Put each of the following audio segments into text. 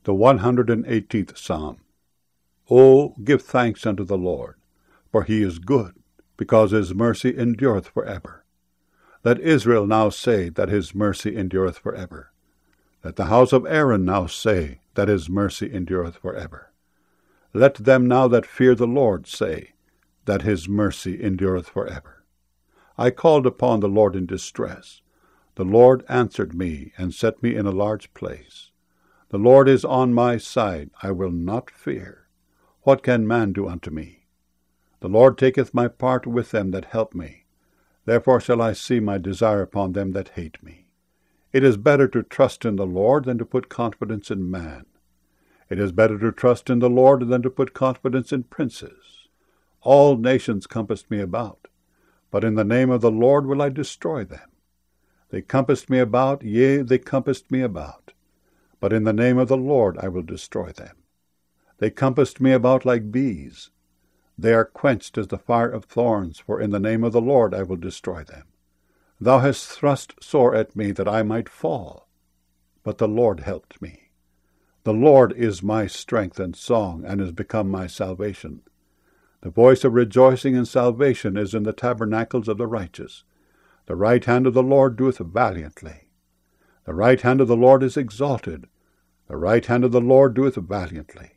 The 118th Psalm. O give thanks unto the Lord, for he is good, because his mercy endureth for ever. Let Israel now say that his mercy endureth for ever. Let the house of Aaron now say that his mercy endureth for ever. Let them now that fear the Lord say that his mercy endureth for ever. I called upon the Lord in distress. The Lord answered me, and set me in a large place. The Lord is on my side, I will not fear. What can man do unto me? The Lord taketh my part with them that help me. Therefore shall I see my desire upon them that hate me. It is better to trust in the Lord than to put confidence in man. It is better to trust in the Lord than to put confidence in princes. All nations compassed me about, but in the name of the Lord will I destroy them. They compassed me about, yea, they compassed me about, but in the name of the Lord I will destroy them. They compassed me about like bees. They are quenched as the fire of thorns, for in the name of the Lord I will destroy them. Thou hast thrust sore at me that I might fall, but the Lord helped me. The Lord is my strength and song, and is become my salvation. The voice of rejoicing and salvation is in the tabernacles of the righteous. The right hand of the Lord doeth valiantly. The right hand of the Lord is exalted. The right hand of the Lord doeth valiantly.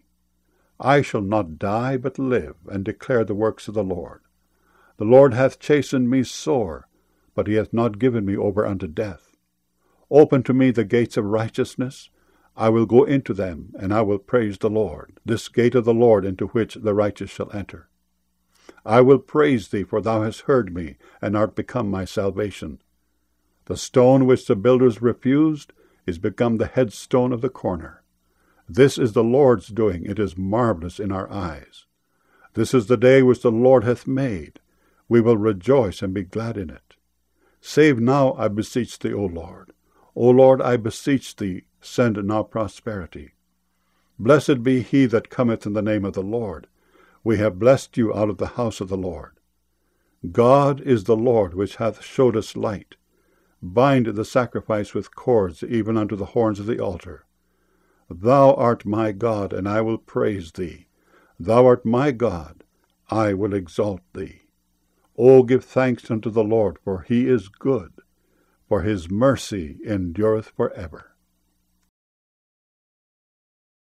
I shall not die, but live, and declare the works of the Lord. The Lord hath chastened me sore, but he hath not given me over unto death. Open to me the gates of righteousness. I will go into them, and I will praise the Lord, this gate of the Lord into which the righteous shall enter. I will praise thee, for thou hast heard me, and art become my salvation. The stone which the builders refused is become the headstone of the corner. This is the Lord's doing, it is marvelous in our eyes. This is the day which the Lord hath made. We will rejoice and be glad in it. Save now, I beseech thee, O Lord. O Lord, I beseech thee, send now prosperity. Blessed be he that cometh in the name of the Lord. We have blessed you out of the house of the Lord. God is the Lord which hath showed us light. Bind the sacrifice with cords, even unto the horns of the altar. Thou art my God, and I will praise thee. Thou art my God, I will exalt thee. O give thanks unto the Lord, for he is good, for his mercy endureth for ever.